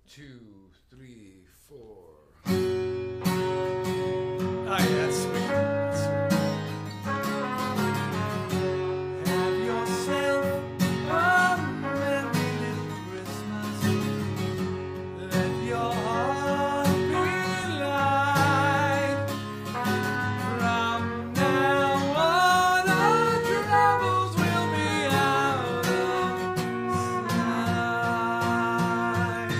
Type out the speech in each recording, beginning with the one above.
2, 3, 4. Oh, yeah, that's sweet. That's sweet. Have yourself a merry little Christmas. Let your heart be light. From now on, our troubles will be out of sight.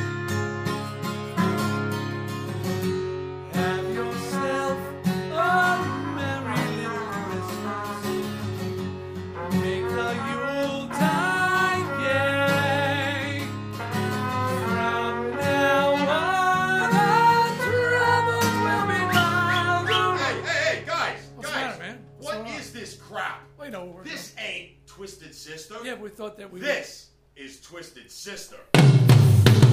Have yourself a merry little Christmas. Make the Yuletide gay. From now on, our troubles will be miles away. Hey, guys, What's the matter, man? What's What going on? is this crap? Well, you know, we're This ain't Twisted Sister. yeah, we thought that we This is Twisted Sister.